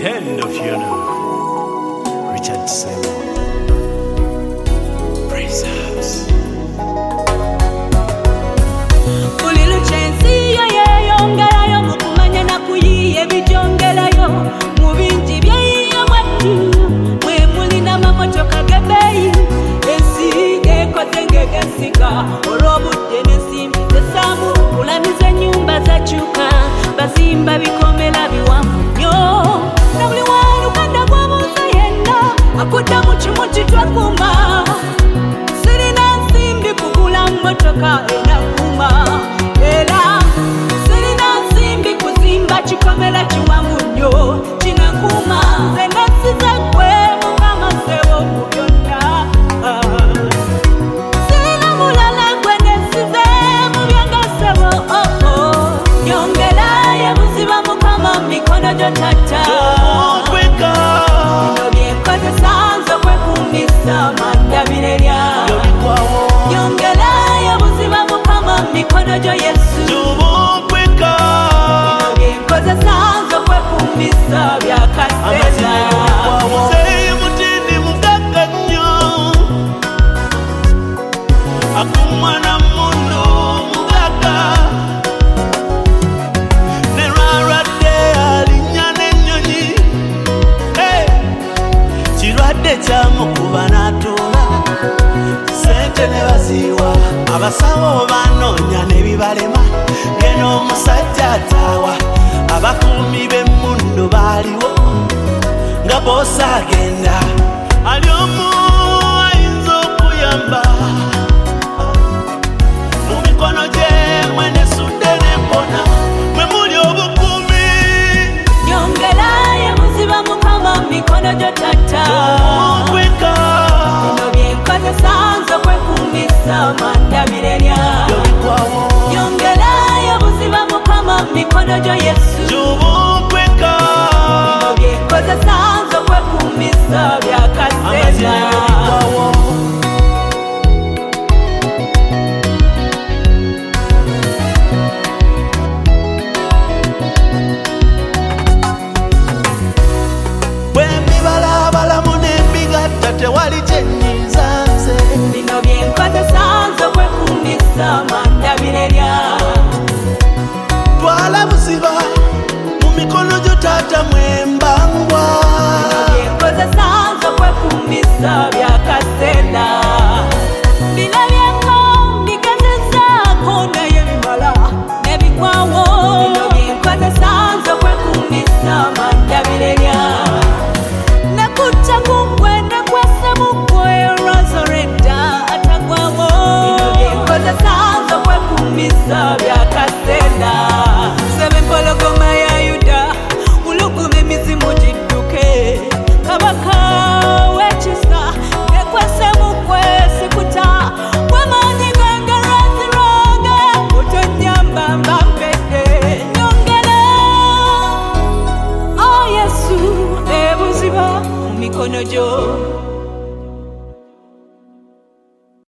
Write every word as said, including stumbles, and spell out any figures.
Tender funeral. Richard Simon. Praise House. Kulilo chensi yo ye yongera yo mukumanya na kuyiye bijongera yo mubinji bye mwatu mwe mulina mamotoka gebeyi esi ekotengege sika olobudde nesimbi zesamu kulamiza nyumba za chuka bazimba bikomera biwamu nyo na buli wantu kanda gwabuuza yenna akudda mu kimu kitwakuma sirina nsimbi kugula motoka enakuma era sirina nsimbi kuzimba kikomera kiwamu nnyo kinakuma zenasiza gwe mukama sebo mu byonna sirina mulala gwe nesize mu byange sebo yongerayo buziba mukama mikono gyo tata bino byenkozesa nze okwekumisa mandabire lyawo yongerayo buziba mukama mikono gyo yesu bino byenkozesa nze okwekumisa byakaseera akumana muno mugaga ne rarade alinya n'ennyonyi kirwadde kyamukuba n'atuula sente ne baziwa abasawo banoonya ne bibalema ngeno omusajja ataawa abakuumi b'emmundu baaliwo nga boosa agenda ali omu ayinza okuyamba mikono gyo tata bino byenkozesa nze okwekumisa mandabire lyawo yongerayo buziba mukama mikono gyo yesu bino byenkozesa nze okwekumisa byakaseera tewali kyenyiza nze bino byenkozesa nze okwekumisa mandabire lyawo twala buziba mu mikono gyo taata mwembangwa bino byenkozesa nze okwekumisa byakaseera bino byeko mbigezezaako naye bimala nebigwawo bino byenkozesa nze okwekumisa mandabire lyawo nakutta kungwenda Saza kwe kumisa byakaseera sebe mpologoma ya Yuda ulugume mizimu jidduke kabaka